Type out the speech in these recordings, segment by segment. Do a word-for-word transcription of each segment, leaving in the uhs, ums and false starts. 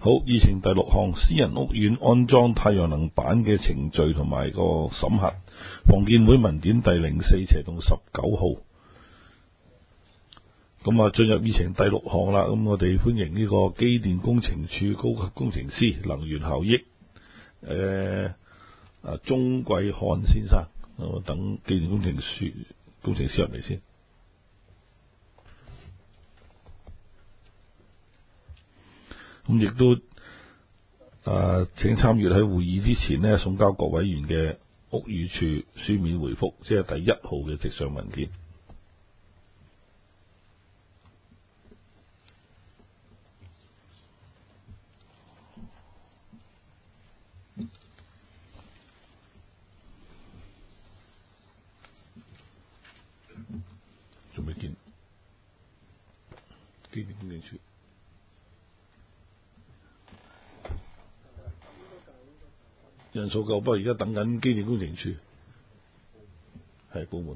好，議程第六項，私人屋苑安裝太陽能板嘅程序同埋個審核，房建會文件第零四斜同十九號。咁啊，進入議程第六項啦。咁我哋歡迎呢個機電工程署高級工程師能源效益誒啊鍾貴漢先生。我等機電工程署工程師入嚟先。咁亦都誒、呃、請參與喺會議之前呢，送交各委員嘅屋宇署書面回覆，即係第一號嘅直上文件。仲未見機電工程署。人數夠，不過而家等緊機電工程署係部門。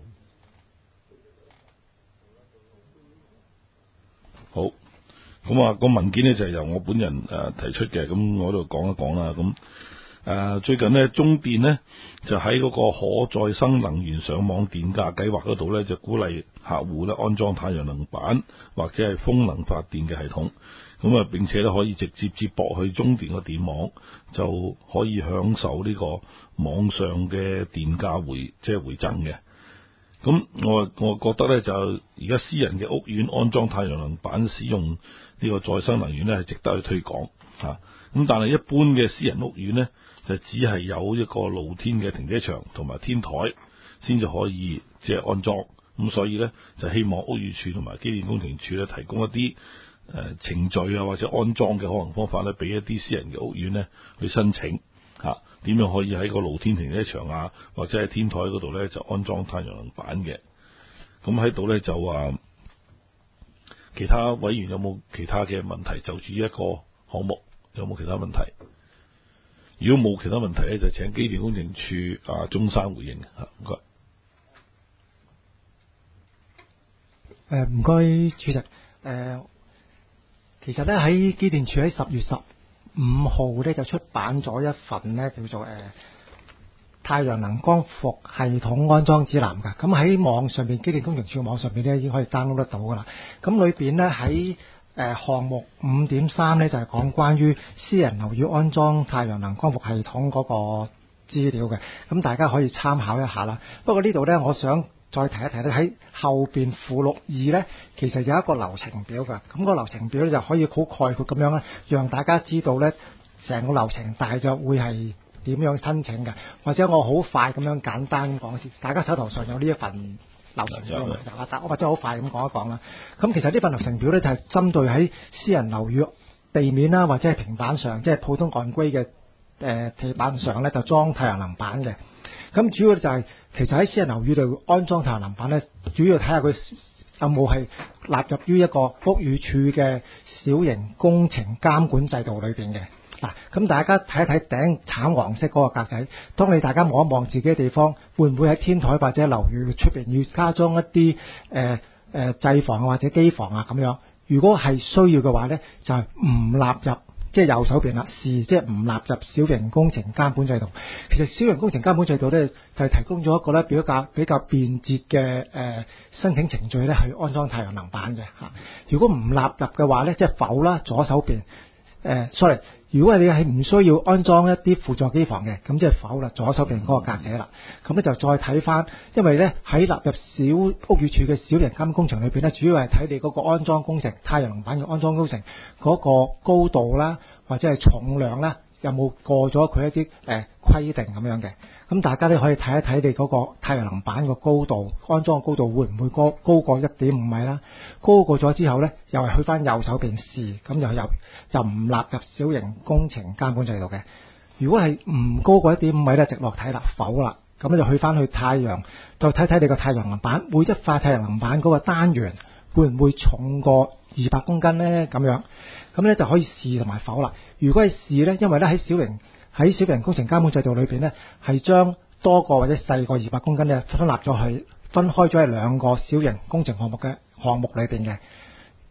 好，咁啊個文件呢就係由我本人誒、呃、提出嘅，咁我喺度講一講啦。咁誒、呃、最近呢，中電呢就喺嗰個可再生能源上網電價計劃嗰度呢，就鼓勵客戶呢安裝太陽能板或者係風能發電嘅系統。咁啊，並且咧可以直接接駁去中電嘅電網，就可以享受呢個網上嘅電價回即係回贈嘅。咁我我覺得咧就而家私人嘅屋苑安裝太陽能板使用呢個再生能源咧係值得去推廣嚇。咁但係一般嘅私人屋苑呢，就只係有一個露天嘅停車場同埋天台先至可以即係安裝。咁所以咧就希望屋宇署同埋機電工程署咧提供一啲誒、呃、程序啊，或者安裝嘅可能方法咧，俾一啲私人嘅屋苑咧去申請嚇，點、啊、樣可以喺個露天停車場啊，或者係天台嗰度咧就安裝太陽能板嘅。咁喺度咧就話，其他委員有冇其他嘅問題？就住一個項目有冇其他問題？如果冇其他問題咧，就請機電工程署啊鍾生回應嚇，唔該。 誒唔該，主席誒。呃其實咧喺機電署喺十月十五號咧就出版咗一份咧叫做誒、呃、太陽能光伏系統安裝指南㗎。咁喺網上邊機電工程署網上邊咧已經可以 download 得到㗎啦。咁裏邊咧喺誒項目五點三咧就係、是、講關於私人樓宇安裝太陽能光伏系統嗰個資料嘅。咁大家可以參考一下啦。不過呢度咧，我想再提一提咧，喺後邊附錄二咧，其實有一個流程表㗎。咁、個流程表咧就可以好概括咁樣咧，讓大家知道咧成個流程大約會係點樣申請嘅。或者我好快咁樣簡單講先，大家手頭上有呢一份流程表嘅，我或者好快咁講一講啦。咁其實呢份流程表咧就係、是、針對喺私人樓宇地面啦，或者係平板上，即係普通按規嘅誒地板上咧，就裝太陽能板嘅。咁主要就係、是、其實喺私人樓宇度安裝太陽能板咧，主要睇下佢有冇係納入於一個屋宇署嘅小型工程監管制度裏邊嘅。嗱，咁大家睇一睇頂橙黃色嗰個格仔，當你大家望一望自己嘅地方，會唔會喺天台或者樓宇出邊要加裝一啲誒誒制房或者機房啊咁樣？如果係需要嘅話咧，就係唔納入。即係右手邊啦，是即係唔納入小型工程監管制度。其實小型工程監管制度咧，就係、是、提供咗一個咧比較比較便捷嘅誒、呃、申請程序咧，去安裝太陽能板嘅嚇。如果唔納入嘅話咧，即係否啦，左手邊誒、呃、sorry。如果你係唔需要安裝一啲輔助機房嘅，咁即係否啦，左手邊嗰個格仔啦。咁咧就再睇翻，因為咧喺納入小屋宇署嘅小型監管工程裏邊咧，主要係睇你嗰個安裝工程太陽能板嘅安裝工程嗰個高度啦，或者係重量啦，有冇過咗佢一啲誒、呃、規定咁樣嘅。咁大家咧可以睇一睇你嗰個太陽能板個高度，安裝嘅高度會唔會高高過一點五米啦？高過咗之後咧，又係去翻右手邊試，咁就又就唔納入小型工程監管制度嘅。如果係唔高過一點五米咧，直落睇啦，否啦，咁就去翻去太陽，就睇睇你個太陽能板每一塊太陽能板嗰個單元會唔會重過二百公斤咧？咁樣咁咧就可以試同埋否啦。如果係試咧，因為咧喺小型喺小型工程監管制度裏邊咧，係將多個或者細個二百公斤咧分立咗去，分開咗係兩個小型工程項目嘅項目裏邊嘅。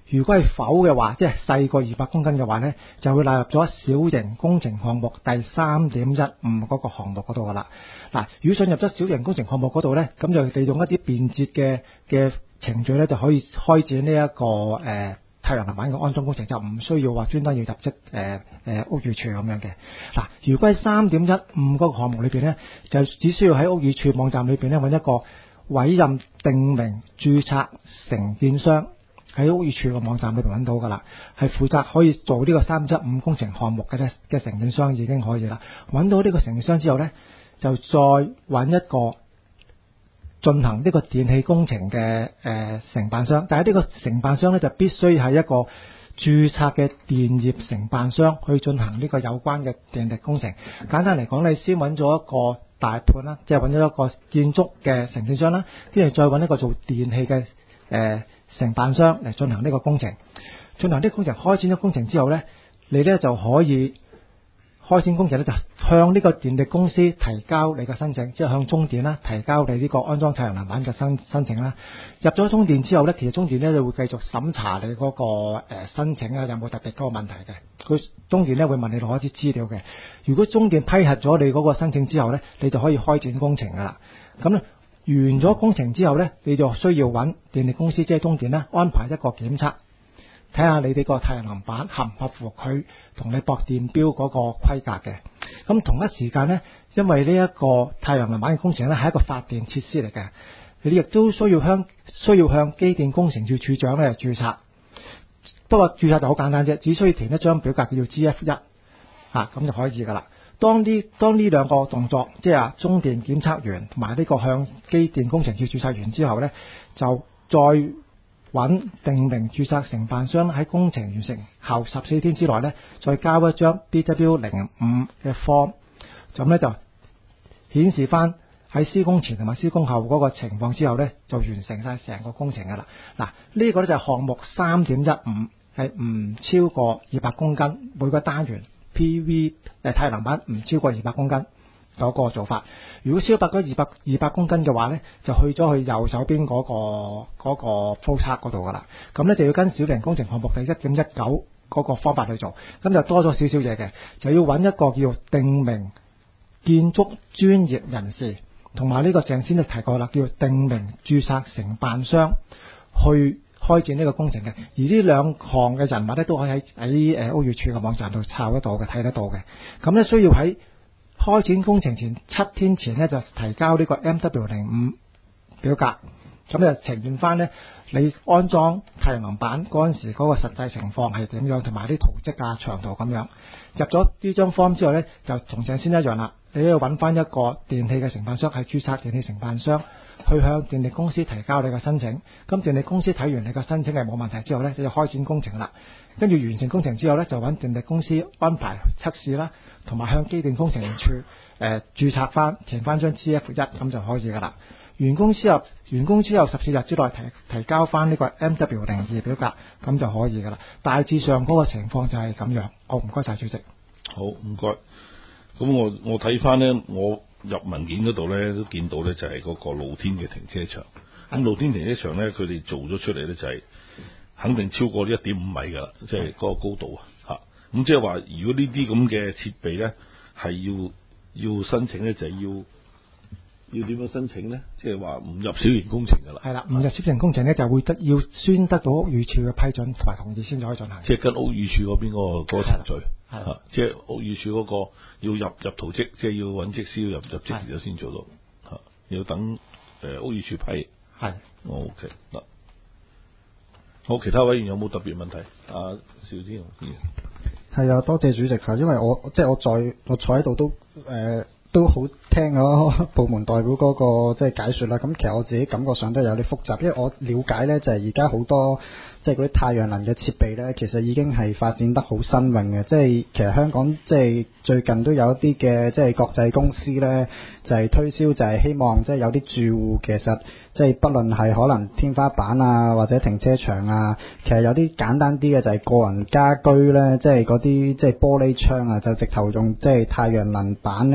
如果係否嘅話，即係細過二百公斤嘅話呢，就會納入咗小型工程項目第三點一五嗰個項目嗰度噶啦。嗱，如果進入咗小型工程項目嗰度呢，咁就利用一啲便捷嘅嘅程序呢，就可以開展呢、這、一個誒、呃、太陽能板嘅安裝工程，就唔需要話專登要入職誒誒屋宇署咁樣嘅。嗱，如果喺三點一五嗰個項目裏邊呢，就只需要喺屋宇署網站裏邊呢，揾一個委任定名註冊承建商。喺屋宇署個網站裏邊揾到噶啦，係負責可以做呢個三點一五工程項目嘅咧嘅承建商已經可以啦。揾到呢個承建商之後呢，就再揾一個進行呢個電氣工程嘅誒、呃、承辦商，但係呢個承辦商呢，就必須係一個註冊嘅電業承辦商去進行呢個有關嘅電力工程。簡單嚟講，你先揾咗一個大判啦，即係揾咗一個建築嘅承建商啦，跟住再揾一個做電氣嘅誒。呃承辦商嚟進行呢個工程，進行呢個工程開展咗工程之後呢，你呢就可以開展工程呢，就向呢個電力公司提交你嘅申請，即係向中電啦提交你呢個安裝太陽能板嘅申申請啦。入咗中電之後呢，其實中電呢就會繼續審查你嗰個誒申請啊有冇特別嗰個問題嘅。佢中電呢會問你攞一啲資料嘅。如果中電批核咗你嗰個申請之後呢，你就可以開展工程噶啦。咁呢完咗工程之後呢，你就需要揾電力公司，即係中電啦，安排一個檢測，睇下你哋個太陽能板合唔合乎佢同你駁電錶嗰個規格嘅。咁同一時間呢，因為呢一個太陽能板嘅工程呢係一個發電設施嚟嘅，你亦都需要向需要向機電工程署署長呢註冊。不過註冊就好簡單啫，只需要填一張表格叫做 G F 一，嚇咁就可以噶啦。當呢當呢兩個動作，即係啊中電檢測完同埋呢個向機電工程署註冊完之後呢，就再揾定名註冊承辦商喺工程完成後十四天之內呢，再交一張 B W 零五嘅 form， 咁呢就顯示翻喺施工前同埋施工後嗰個情況之後呢，就完成晒成個工程噶啦。嗱，呢個呢就係項目三點一五，係唔超過二百公斤每個單元。P V 誒太陽能板唔超過二百公斤嗰個做法，如果超過咗二百二百公斤嘅話呢，就去咗去右手邊嗰、嗰個嗰、嗰個 flow chart 嗰度噶啦。咁呢就要跟小型工程項目第一點一九嗰個方法去做，咁就多咗少少嘢嘅，就要揾一個叫定名建築專業人士，同埋呢個鄭先就提過啦，叫定名註冊承辦商去開展呢個工程嘅。而呢兩項嘅人物咧都可以喺喺誒屋宇署嘅網站度抄得到嘅，睇得到嘅。咁咧需要喺開展工程前七天前咧就提交呢個 M W 零五表格，咁就呈現翻咧你安裝太陽能板嗰陣時嗰個實際情況係點樣，同埋啲圖則啊長圖咁樣。入咗呢張 form 之後咧，就同鄭先一樣啦，你要揾翻一個電器嘅承辦商，係註冊電器承辦商，去向電力公司提交你嘅申請。咁電力公司睇完你嘅申請係冇問題之後呢，就開展工程啦。跟住完成工程之後呢，就揾電力公司安排測試啦，同埋向機電工程處誒註冊翻，填翻張 G F 一，咁就可以噶啦。完工之後，完工之後十四日之內提提交翻呢個 M W 零二表格，咁就可以噶啦。大致上嗰個情況就係咁樣。好，唔該晒主席。 好，唔該。咁我我睇翻呢，我入文件嗰度呢，都見到呢，就係嗰個露天嘅停車場。咁露天停車場呢，佢哋做咗出嚟呢，就係肯定超過呢一點五米噶啦，即係嗰個高度啊嚇。咁即係話，如果呢啲咁嘅設備呢，係要要申請呢，就係要。要點樣申請呢？即係話唔入小型工程噶啦。係啦，唔入小型工程呢，就會得要先得到屋宇署嘅批准同埋同意先至可以進行。即係跟屋宇署嗰邊嗰個嗰個程序。係、啊。即係屋宇署嗰個要入入圖則，即係要揾則師要入入則然先做到。嚇、啊，要等誒、呃、屋宇署批。係。O K 嗱，好，其他委員有冇特別問題？啊，邵天雄議員。 係啊，多謝主席嚇，因為我即係我在我坐喺度都誒。呃都好聽嗰部門代表嗰個即係解說啦。咁其實我自己感覺上都有啲複雜，因為我了解呢就係而家好多即係嗰啲太陽能嘅設備呢，其實已經係發展得好新穎嘅。即係其實香港即係最近都有一啲嘅即係國際公司呢，就係推銷就係希望即係有啲住戶其實即係不論係可能天花板啊或者停車場啊，其實有啲簡單啲嘅就係個人家居呢，即係嗰啲即係玻璃窗啊，就直頭用即係太陽能板呢係吹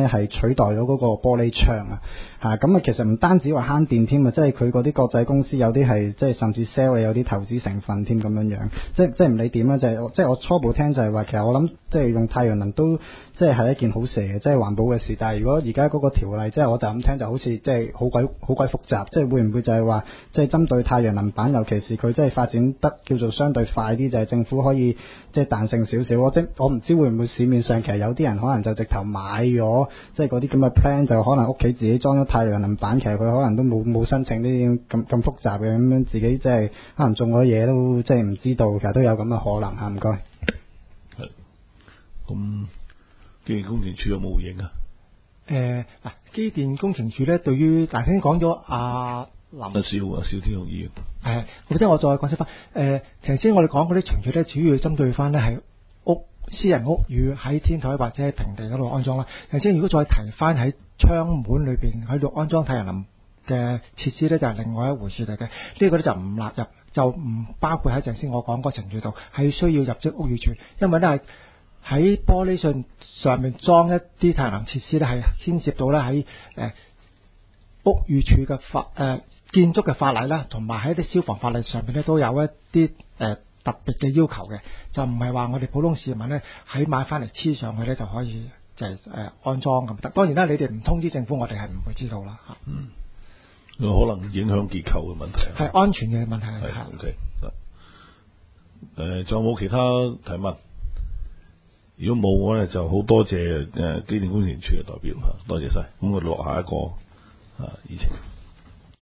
取代咗嗰個玻璃窗啊嚇，咁啊其實唔單止話慳電添啊，即係佢嗰啲國際公司有啲係即係甚至 sell 有啲投資成分添咁樣樣，即即係唔理點啦，就係即係我初步聽就係話，其實我諗即係用太陽能都即係係一件好事嘅，即係環保嘅事。但係如果而家嗰個條例，即係我就咁聽就好似即係好鬼好鬼複雜，即係會唔會就係話即係針對太陽能板，尤其是佢即係發展得叫做相對快啲，就係政府可以即係彈性少少。我即我唔知會唔會市面上其實有啲人可能就直頭買咗即係嗰啲咁嘅 plan， 就可能屋企自己裝咗太陽能板，其實佢可能都冇冇申請呢啲咁咁複雜嘅，咁樣自己即係可能種咗嘢都即係唔知道，其實都有咁嘅可能嚇。唔該。 係咁，機電工程署有冇回應啊？ 誒嗱，機電工程署咧，對於頭先講咗阿林阿蕭啊，蕭天雄議員。 係，或者我再講釋翻。誒，頭先我哋講嗰啲程序咧，主要針對翻咧係屋私人屋宇喺天台或者喺平地嗰度安裝啦。頭先如果再提翻喺窗門裏邊喺度安裝太陽能嘅設施咧，就係另外一回事嚟嘅。呢、這個咧就唔納入，就唔包括喺頭先我講個程序度，係需要入職屋宇署，因為咧係喺玻璃上上面裝一啲太陽能設施咧，係牽涉到咧喺誒屋宇署嘅法誒、呃、建築嘅法例啦，同埋喺啲消防法例上面咧都有一啲誒、呃、特別嘅要求嘅，就唔係話我哋普通市民咧喺買翻嚟黐上去咧就可以就係誒、呃、安裝咁得。當然啦，你哋唔通知政府，我哋係唔會知道啦嚇。 嗯，可能影響結構嘅問題， 係安全嘅問題係。 係 OK 得。誒，仲有冇其他提問？如果冇嘅咧，就好多謝誒機電工程署嘅代表嚇，多謝晒。咁我落下一個啊議程。